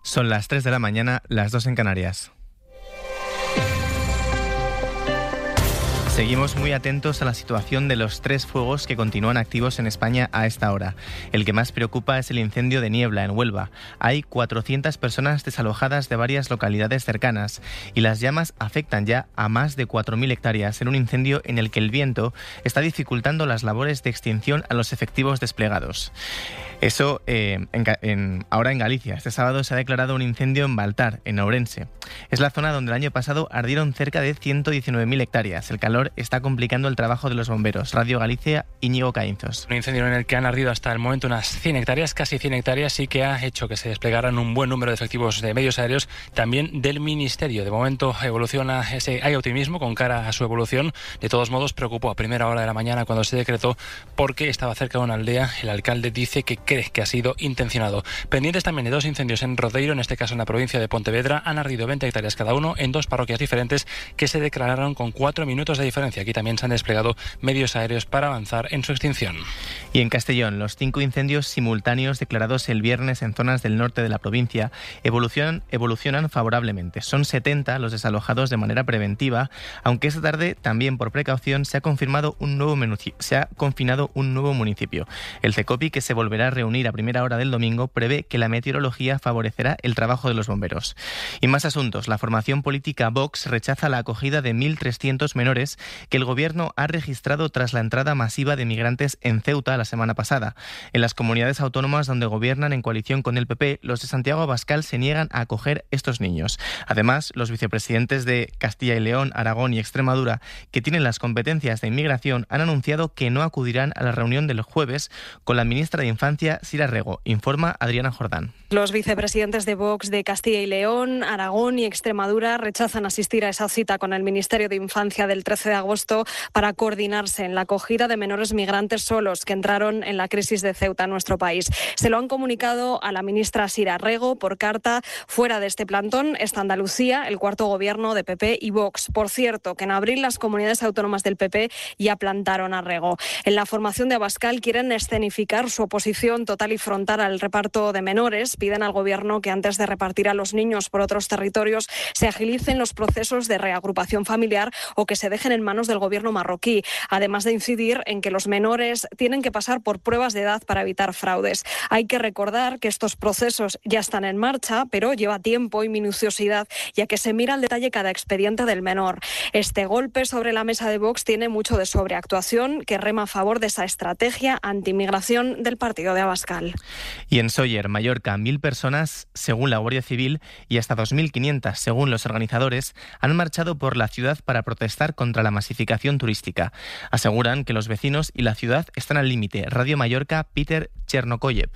Son las 3 de la mañana, las 2 en Canarias. Seguimos muy atentos a la situación de los 3 fuegos que continúan activos en España a esta hora. El que más preocupa es el incendio de Niebla, en Huelva. Hay 400 personas desalojadas de varias localidades cercanas y las llamas afectan ya a más de 4.000 hectáreas en un incendio en el que el viento está dificultando las labores de extinción a los efectivos desplegados. Eso ahora en Galicia. Este sábado se ha declarado un incendio en Baltar, en Ourense. Es la zona donde el año pasado ardieron cerca de 119.000 hectáreas. El calor está complicando el trabajo de los bomberos. Radio Galicia, Íñigo Caínzos. Un incendio en el que han ardido hasta el momento unas 100 hectáreas, casi 100 hectáreas, y que ha hecho que se desplegaran un buen número de efectivos de medios aéreos, también del Ministerio. De momento hay optimismo con cara a su evolución. De todos modos, preocupó a primera hora de la mañana cuando se decretó porque estaba cerca de una aldea. El alcalde dice que cree que ha sido intencionado. Pendientes también de 2 incendios en Rodeiro, en este caso en la provincia de Pontevedra. Han ardido 20 hectáreas cada uno en 2 parroquias diferentes que se declararon con 4 minutos de diferencia. Aquí también se han desplegado medios aéreos para avanzar en su extinción. Y en Castellón, los 5 incendios simultáneos declarados el viernes en zonas del norte de la provincia evolucionan favorablemente. Son 70 los desalojados de manera preventiva, aunque esta tarde, también por precaución, se ha confinado un nuevo municipio. El CECOPI, que se volverá a reunir a primera hora del domingo, prevé que la meteorología favorecerá el trabajo de los bomberos. Y más asuntos. La formación política Vox rechaza la acogida de 1.300 menores que el Gobierno ha registrado tras la entrada masiva de migrantes en Ceuta la semana pasada. En las comunidades autónomas donde gobiernan en coalición con el PP, los de Santiago Abascal se niegan a acoger estos niños. Además, los vicepresidentes de Castilla y León, Aragón y Extremadura, que tienen las competencias de inmigración, han anunciado que no acudirán a la reunión del jueves con la ministra de Infancia, Sira Rego. Informa Adriana Jordán. Los vicepresidentes de Vox de Castilla y León, Aragón y Extremadura rechazan asistir a esa cita con el Ministerio de Infancia del 13 de agosto para coordinarse en la acogida de menores migrantes solos que entraron en la crisis de Ceuta en nuestro país. Se lo han comunicado a la ministra Sira Rego por carta. Fuera de este plantón está Andalucía, el cuarto gobierno de PP y Vox. Por cierto, que en abril las comunidades autónomas del PP ya plantaron a Rego. En la formación de Abascal quieren escenificar su oposición total y frontal al reparto de menores. Piden al Gobierno que antes de repartir a los niños por otros territorios se agilicen los procesos de reagrupación familiar o que se dejen en manos del Gobierno marroquí, además de incidir en que los menores tienen que pasar por pruebas de edad para evitar fraudes. Hay que recordar que estos procesos ya están en marcha, pero lleva tiempo y minuciosidad, ya que se mira al detalle cada expediente del menor. Este golpe sobre la mesa de Vox tiene mucho de sobreactuación, que rema a favor de esa estrategia antimigración del partido de Abascal. Y en Sóller, Mallorca, 1.000 personas, según la Guardia Civil, y hasta 2.500, según los organizadores, han marchado por la ciudad para protestar contra la masificación turística. Aseguran que los vecinos y la ciudad están al límite. Radio Mallorca, Peter Chernokoyev.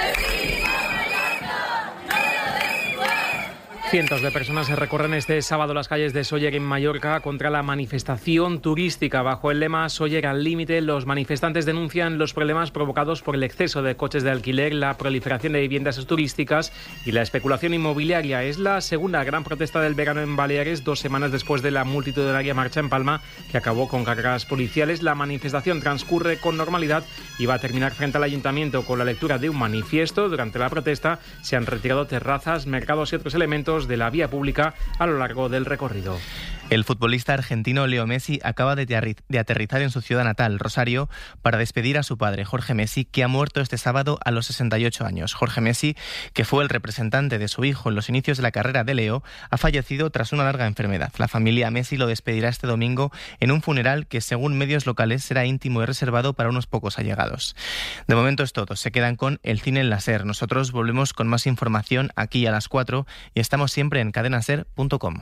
Cientos de personas se recorren este sábado las calles de Sóller en Mallorca contra la manifestación turística. Bajo el lema Sóller al límite, los manifestantes denuncian los problemas provocados por el exceso de coches de alquiler, la proliferación de viviendas turísticas y la especulación inmobiliaria. Es la segunda gran protesta del verano en Baleares, 2 semanas después de la multitudinaria marcha en Palma, que acabó con cargas policiales. La manifestación transcurre con normalidad y va a terminar frente al ayuntamiento con la lectura de un manifiesto. Durante la protesta se han retirado terrazas, mercados y otros elementos de la vía pública a lo largo del recorrido. El futbolista argentino Leo Messi acaba de aterrizar en su ciudad natal, Rosario, para despedir a su padre, Jorge Messi, que ha muerto este sábado a los 68 años. Jorge Messi, que fue el representante de su hijo en los inicios de la carrera de Leo, ha fallecido tras una larga enfermedad. La familia Messi lo despedirá este domingo en un funeral que, según medios locales, será íntimo y reservado para unos pocos allegados. De momento es todo. Se quedan con el cine en la SER. Nosotros volvemos con más información aquí a las 4 y estamos siempre en cadenaser.com.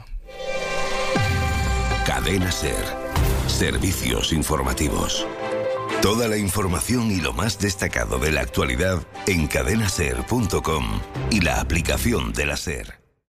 Cadena SER. Servicios informativos. Toda la información y lo más destacado de la actualidad en cadenaser.com y la aplicación de la SER.